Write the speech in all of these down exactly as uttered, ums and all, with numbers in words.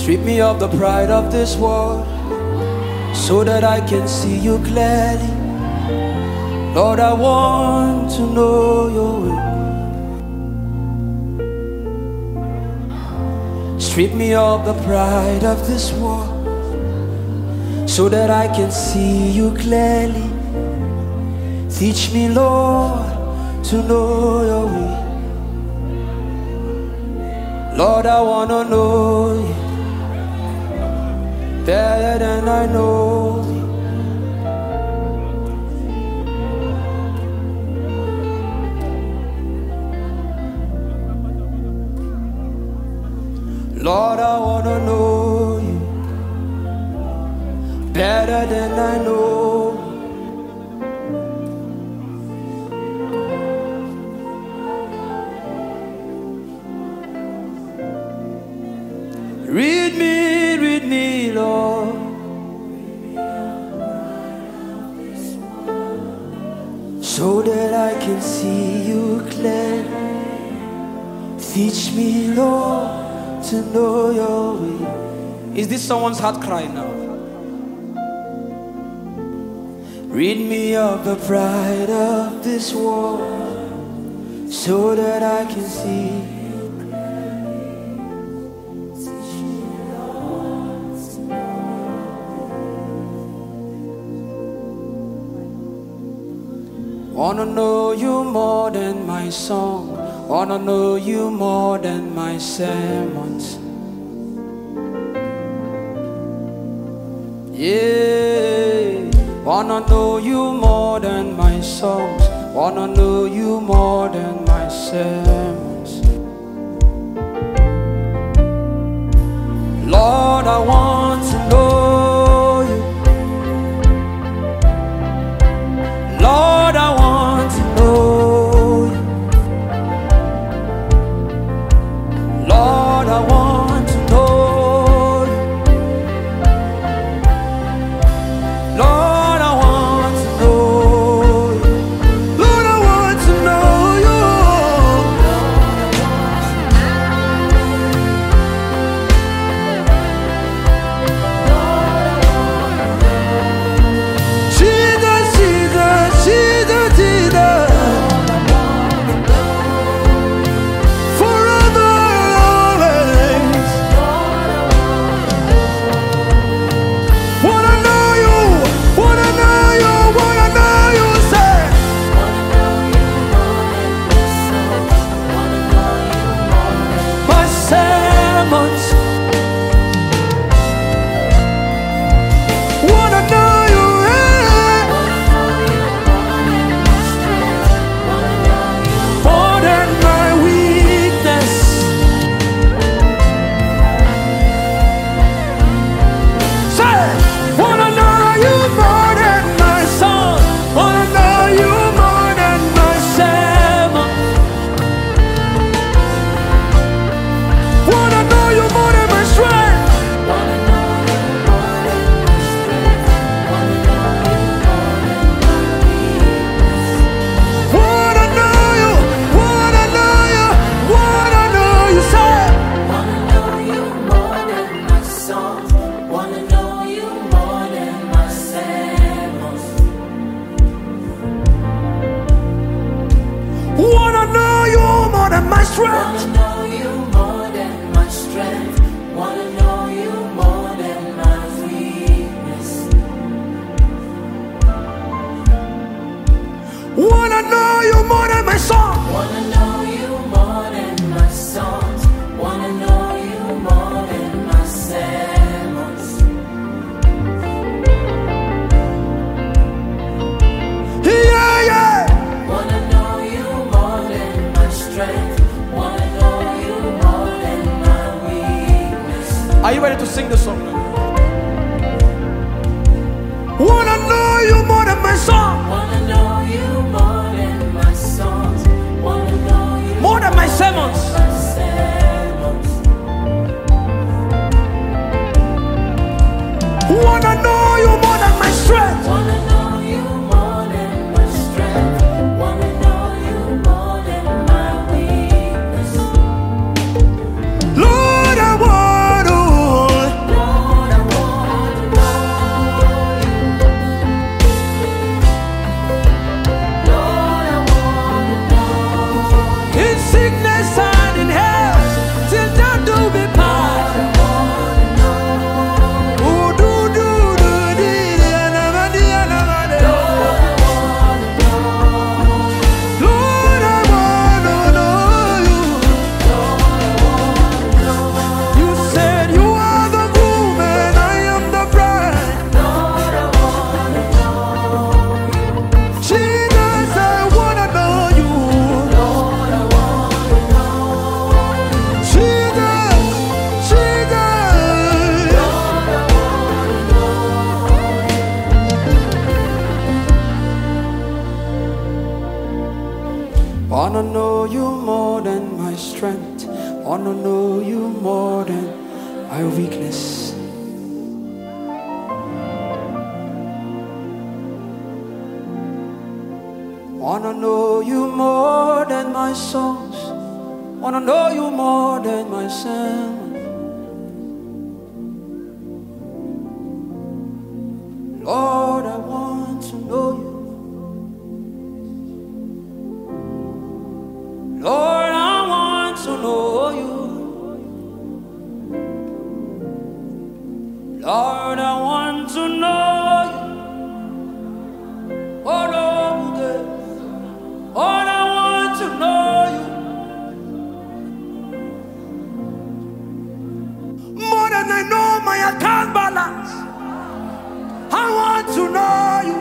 Strip me of the pride of this world, so that I can see you clearly. Lord, I want to know your will. Strip me of the pride of this world, so that I can see you clearly. Teach me, Lord, to know your will. Lord, I want to know you better than I know you. Lord, I want to know you better than I know you. Read me, read me, Lord. So that I can see you clearly. Teach me, Lord, to know your way. Is this someone's heart cry now? Rid me of the pride of this world, so that I can see. Wanna know you more than my song, wanna know you more than my sermons. Yeah, wanna know you more than my songs, wanna know you more than my sermons. Lord, I want to know you. Lord, I want to know you. Lord, I want to know you. Lord, I want to know you. Lord, I want to know you. Jesus, Jesus, Jesus, Jesus. Forever always. Wanna know you, wanna know you, wanna know you, say. My sermons. Wanna know you, eh? More than my weakness. Say, wanna know you more than my song, wanna know you more than my sermon. Wanna know you more than my strength. Wanna know you, wanna know you, wanna know you, say. Wanna know you more than my songs. Wanna know you more than my sermons. Wanna know you more than my strength. Wanna know you more than my strength. Wanna know you more than my weakness. Wanna know you more than my song. Wanna know you more than my songs. Wanna know you more than my sermons. Yeah, yeah. Wanna know you more than my strength. Wanna know you more than my weakness. Are you ready to sing the song now? Wanna know you more than my song, Wanna know you more than my songs. Wanna know you more than my sermons. my sermons. Wanna know you more than my strength. Wanna know you more than my strength. Wanna know you more than my weakness. Lord, I want to wanna know you more than my weakness. Wanna know you more than my songs. Wanna know you more than my sermons. Lord, I want to know you. Lord, I want to know you. Lord, I want to know you. Oh, Lord, Lord, I want to know you. More than I know my account balance, I want to know you.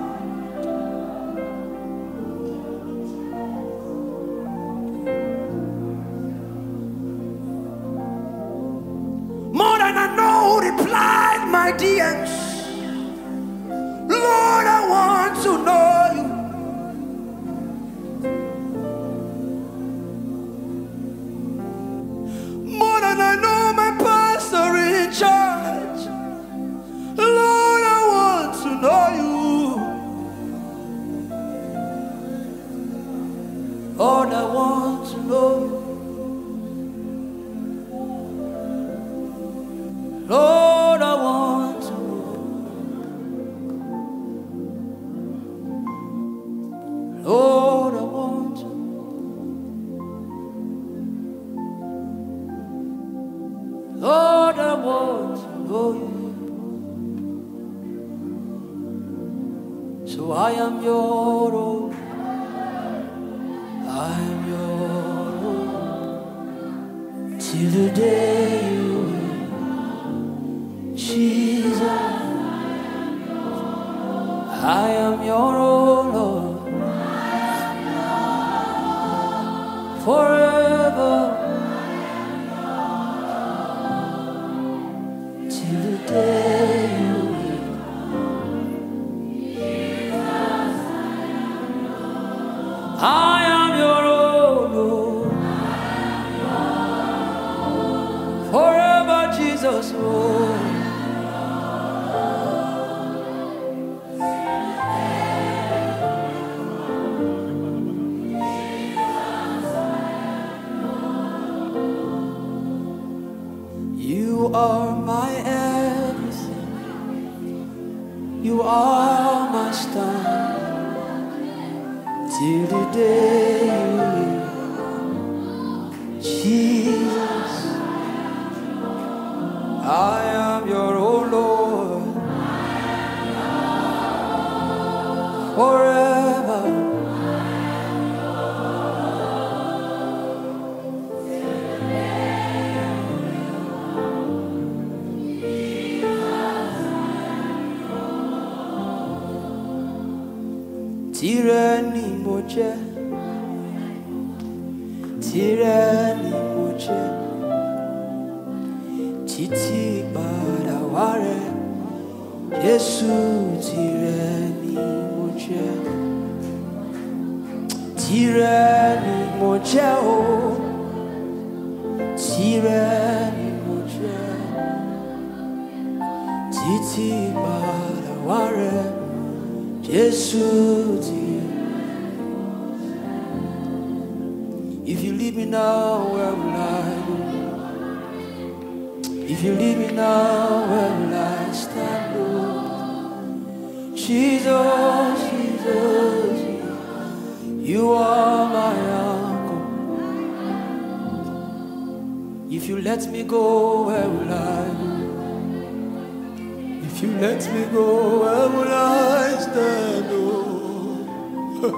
More than I know who replied my D Ms. Lord, I want to know you. More than I know my pastor in charge. Lord, I want to know you. Lord, I want to know you. Lord, I want to know you. Lord, I want to know you. Lord, I want to know you. So I am your own. I am your own. Till the day you will, Jesus. I am your own, Lord. Forever. Till the day you I am your own, Lord. Forever, Jesus, Lord. You are my everything. You are my star. Till the day you will, Jesus. I am your own, Lord. Forever. Tyranny mo jẹ́, tyranny mo jẹ́, títí padà wá rẹ̀, Jésù tyranny mo jẹ́, tyranny mo jẹ́ o, tyranny mo jẹ́, títí padà wá rẹ̀, Jésù tyranny. If you leave me now, where will I go? If you leave me now, where will I stand, Lord? Jesus, Jesus, you are my uncle. If you let me go, where will I go? If you let me go, where will I stand, Lord?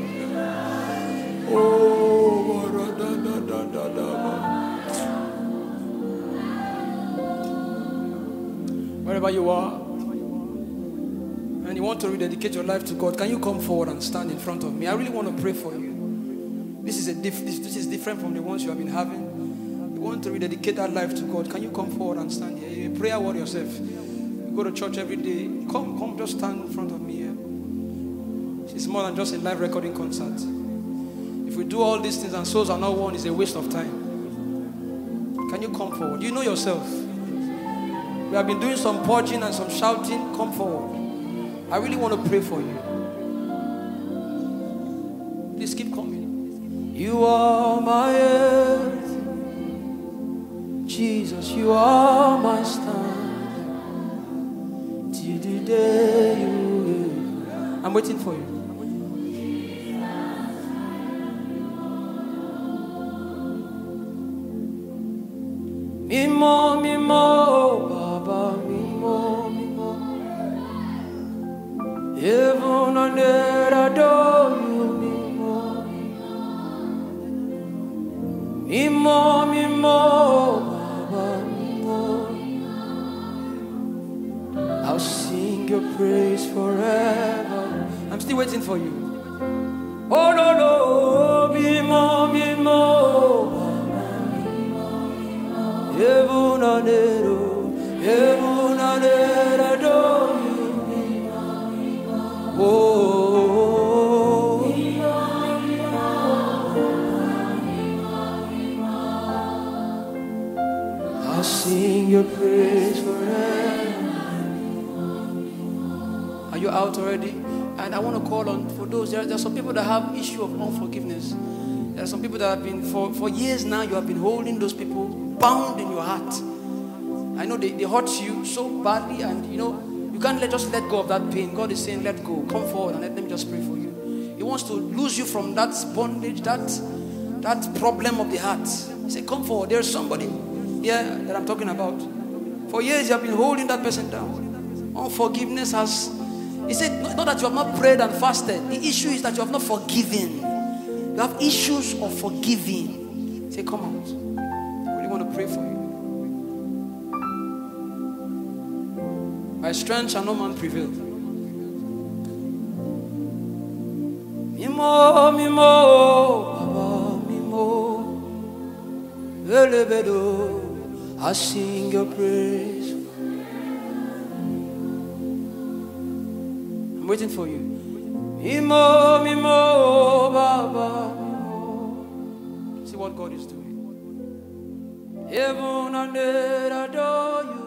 Oh. Wherever you are, and you want to rededicate your life to God, can you come forward and stand in front of me? I really want to pray for you. This is a diff- this, this is different from the ones you have been having. You want to rededicate that life to God. Can you come forward and stand here? You're a prayer warrior yourself. You go to church every day. Come, come, just stand in front of me here. It's more than just a live recording concert. If we do all these things and souls are not won, it's a waste of time. Can you come forward? You know yourself. We have been doing some purging and some shouting. Come forward. I really want to pray for you. Please keep coming. You are my earth. Jesus, you are my stand. Till the day you will. I'm waiting for you. Mimo, mimo, Baba, mimo, mimo. Heaven and earth adore you, mimo, mimo, mimo, Baba, mimo. I'll sing your praise forever. I'm still waiting for you. Oh no no, mimo, mimo. Heaven and earth, heaven and earth adore you. Oh, I'll sing your praise forever. Are you out already? And I want to call on for those. There, there are some people that have issue of unforgiveness. There are some people that have been for, for years now. You have been holding those people bound in your heart. I know they, they hurt you so badly, and you know you can't let, just let go of that pain. God is saying, let go. Come forward and let them just pray for you. He wants to lose you from that bondage, that that problem of the heart. He said, come forward. There's somebody here that I'm talking about. For years you have been holding that person down. Unforgiveness has. He said, not that you have not prayed and fasted. The issue is that you have not forgiven. You have issues of forgiving. Say, come out. I want to pray for you. By strength shall no man prevail. Mimo, mimo, Baba, mimo, elebedo. I sing your praise. I'm waiting for you. Mimo, mimo, Baba, mimo. See what God is doing. Heaven and earth adore you.